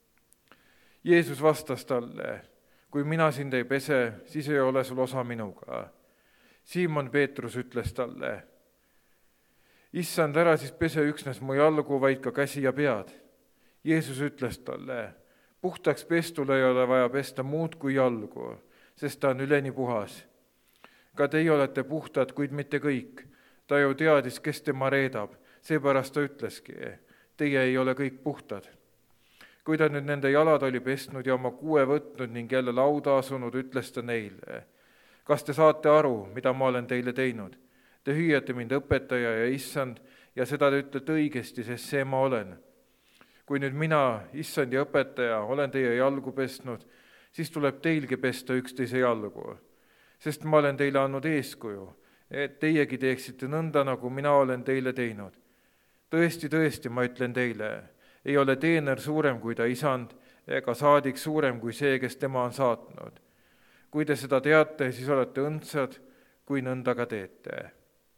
Jeesus vastas talle, kui mina sind ei pese, siis ei ole sul osa minuga. Siimon Peetrus ütles talle, issand, ära siis pese üksnes mu jalgu, vaid ka käsi ja pead. Jeesus ütles talle, puhtaks pestule ei ole vaja pesta muud kui jalgu, sest ta on üleni puhas. Ka teie olete puhtad, kuid mitte kõik. Ta ju teadis, kes tema reedab, seepärast ta ütleski, teie ei ole kõik puhtad. Kui ta nüüd nende jalad oli pestnud ja oma kuue võtnud ning jälle lauda asunud, ütles ta neile, kas te saate aru, mida ma olen teile teinud? Te hüüate mind õpetaja ja issand ja seda te ütlete õigesti, sest see ma olen. Kui nüüd mina, issand ja õpetaja, olen teie jalgu pestnud, siis tuleb teilgi pesta üksteise jalgu, sest ma olen teile andnud eeskuju, et teiegi teeksite nõnda, nagu mina olen teile teinud. Tõesti, tõesti, ma ütlen teile, ei ole teener suurem kui ta isand, ega saadik suurem kui see, kes tema on saatnud. Kui te seda teate, siis olete õndsad, kui nõnda ka teete.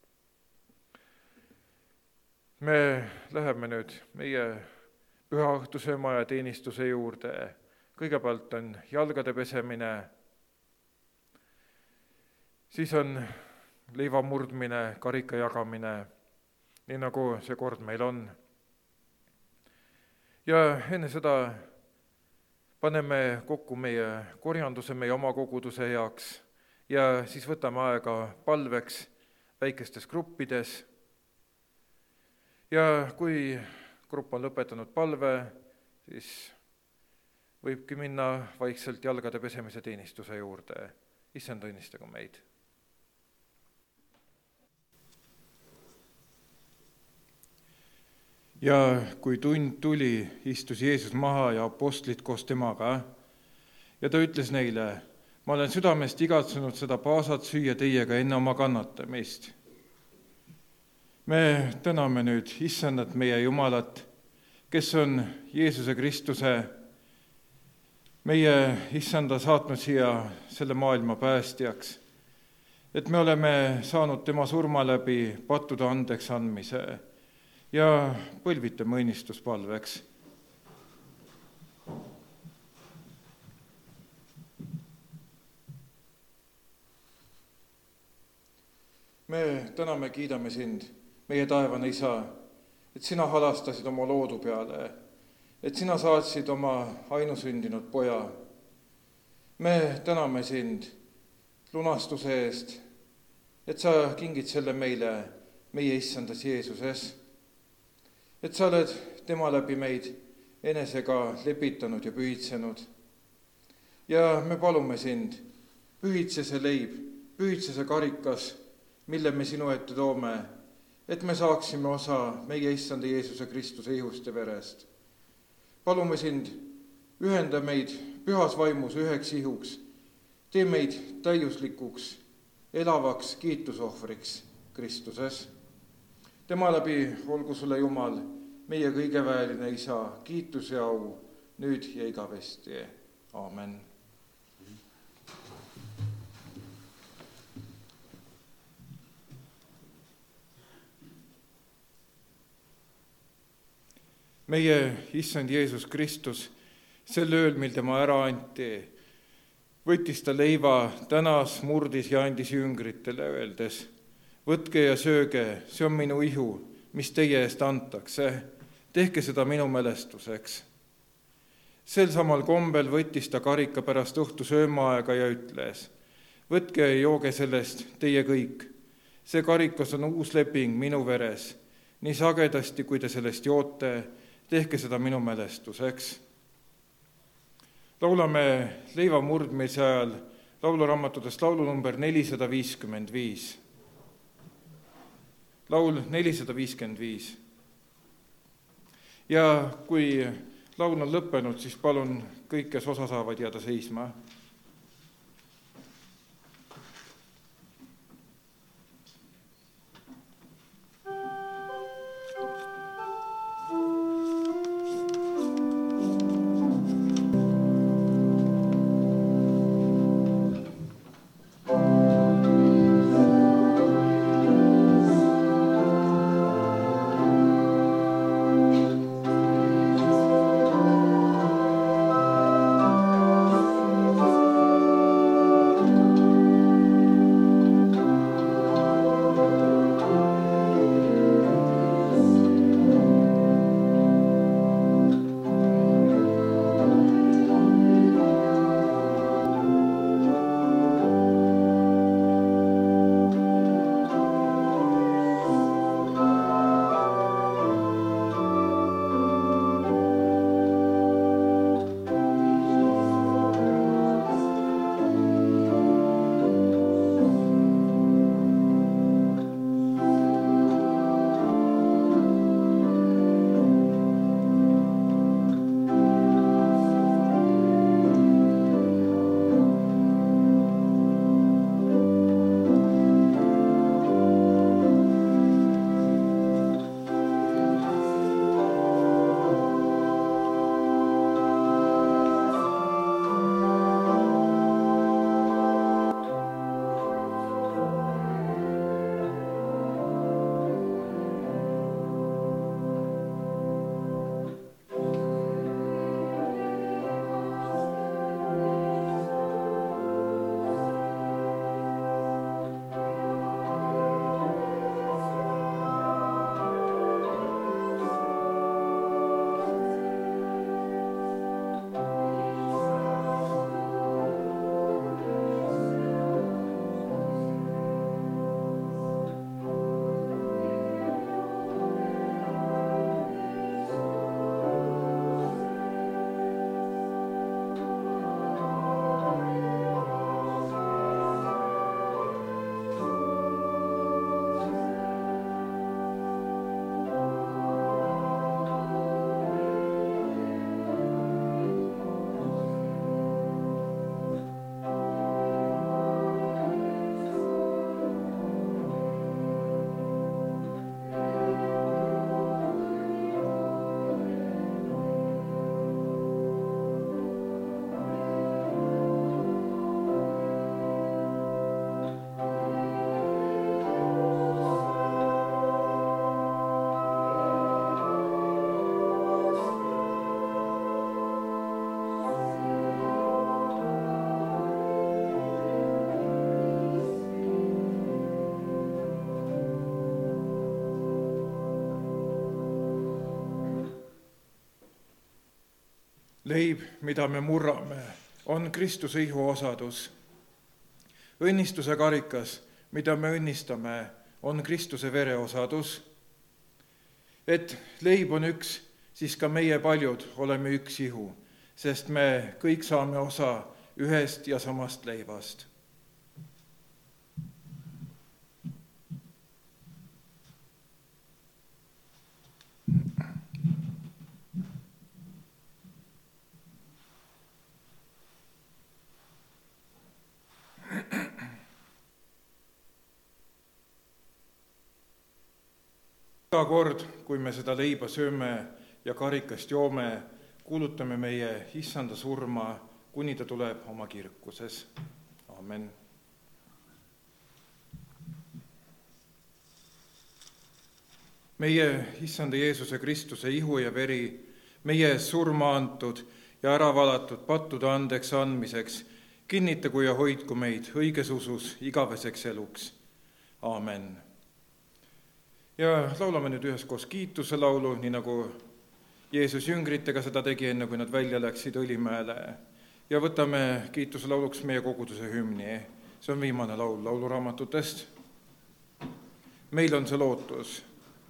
Me läheme nüüd meie püha õhtusööma ja teenistuse juurde. Kõigepealt on jalgade pesemine, siis on leiva murdmine, karika jagamine, nii nagu see kord meil on. Ja enne seda paneme kokku meie korjanduse meie oma koguduse heaks ja siis võtame aega palveks väikestes gruppides. Ja kui grupp on lõpetanud palve, siis võibki minna vaikselt jalgade pesemise teenistuse juurde. Issand, õnnistagu meid. Ja kui tund tuli, istus Jeesus maha ja apostlid koos temaga. Ja ta ütles neile, ma olen südamest igatsenud seda paasat süüa teiega enne oma kannatamist. Me täname nüüd issandat meie Jumalat, kes on Jeesuse Kristuse, meie issanda saatnud siia selle maailma päästjaks, et me oleme saanud tema surma läbi pattude andeks andmise ja põlvitame õnnistuspalveks. Me täname, kiidame sind, meie taevane Isa, et sina halastasid oma loodu peale, et sina saatsid oma ainusündinud poja. Me täname sind lunastuse eest, et sa kingid selle meile, meie issandas Jeesuses, et sa oled tema läbi meid enesega lepitanud ja pühitsenud. Ja me palume sind, pühitse see leib, pühitse see karikas, mille me sinu ette toome, et me saaksime osa meie issanda Jeesuse Kristuse ihust ja verest. Palume sind, ühenda meid pühas vaimus üheks ihuks, tee meid täiuslikuks, elavaks kiitusohvriks Kristuses. Tema läbi olgu sulle Jumal, meie kõige väeline Isa, kiitus ja au, nüüd ja igavesti. Aamen. Meie issand Jeesus Kristus, sel ööl, mil tema ära anti, võttis ta leiva, tänas, murdis ja andis jüngritele, öeldes, võtke ja sööge, see on minu ihu, mis teie eest antakse. tehke seda minu mälestuseks. Sel samal kombel võttis ta karika pärast õhtu söömaaega ja ütles, võtke ja jooge sellest teie kõik. See karikas on uus leping minu veres. Nii sagedasti, kui te sellest joote, tehke seda minu mälestuseks. Laulame leiva murdmise ajal lauluraamatutest laulu number nelisada viiskümmend viis. Laul nelisada viiskümmend viis. Ja kui laul on lõppenud, siis palun kõik, kes osa saavad, jääda seisma. Leib, mida me murrame, on Kristuse ihu osadus. Õnnistuse karikas, mida me õnnistame, on Kristuse vere osadus. Et leib on üks, siis ka meie paljud oleme üks ihu, sest me kõik saame osa ühest ja samast leivast. Iga kord, kui me seda leiba sööme ja karikast joome, kuulutame meie issanda surma, kuni ta tuleb oma kirkuses. Amen. Meie issanda Jeesuse Kristuse ihu ja veri, meie surma antud ja ära valatud pattude andeks andmiseks, kinnitagu ja hoidku meid õiges usus igaveseks eluks. Amen. Ja laulame nüüd üheskoos kiituse laulu, nii nagu Jeesus jüngritega seda tegi enne, kui nad välja läksid Õlimäele. Ja võtame kiituse lauluks meie koguduse hümni. See on viimane laul lauluraamatutest. Meil on see lootus.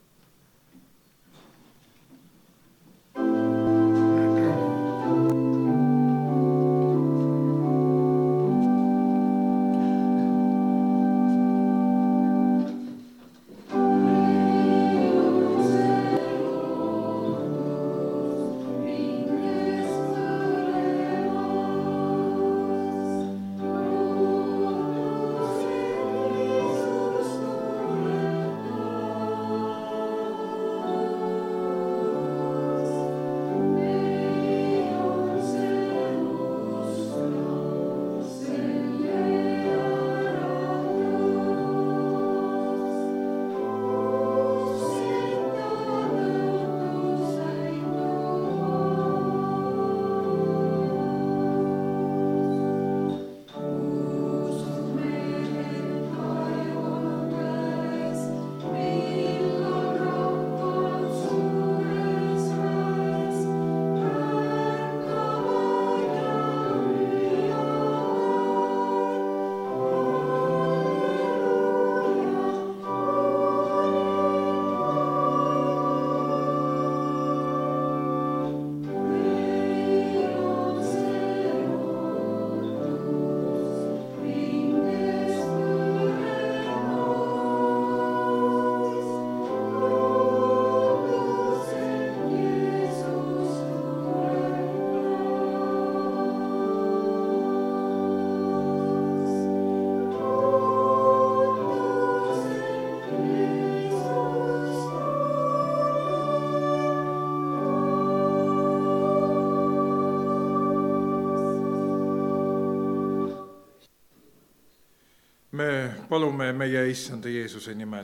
Me palume meie Issanda Jeesuse nimel,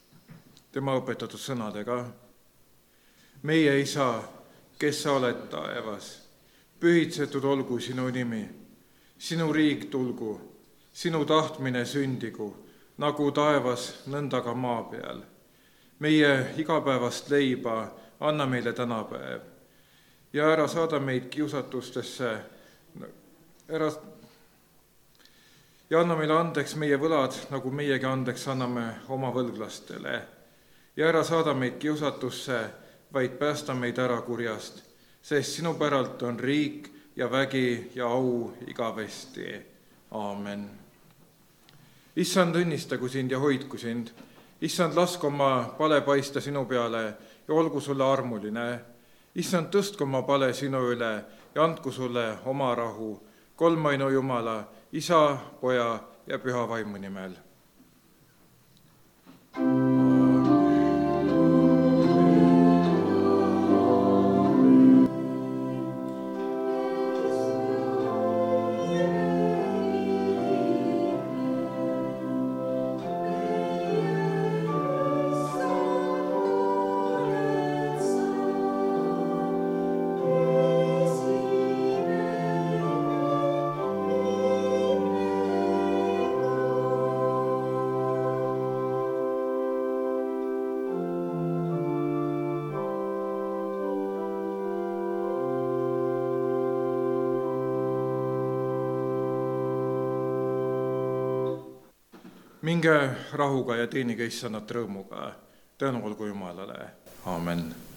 tema õpetatud sõnadega. Meie Isa, kes sa oled taevas, pühitsetud olgu sinu nimi, sinu riik tulgu, sinu tahtmine sündigu, nagu taevas, nõnda ka maa peal. Meie igapäevast leiba anna meile tänapäev ja ära saada meid kiusatustesse, ära ja anna meile andeks meie võlad, nagu meiegi andeks anname oma võlglastele. Ja ära saada meid kiusatusse, vaid päästa meid ära kurjast, sest sinu päralt on riik ja vägi ja au igavesti. Aamen. Issand, õnnistagu sind ja hoidku sind. Issand, lasku oma pale paista sinu peale ja olgu sulle armuline. Issand, tõstku oma pale sinu üle ja andku sulle oma rahu. Kolmainu Jumala, Isa, Poja ja Püha Vaimu nimel. Minge rahuga ja teenige Issannat rõõmuga. Tänu olgu Jumalale. Aamen.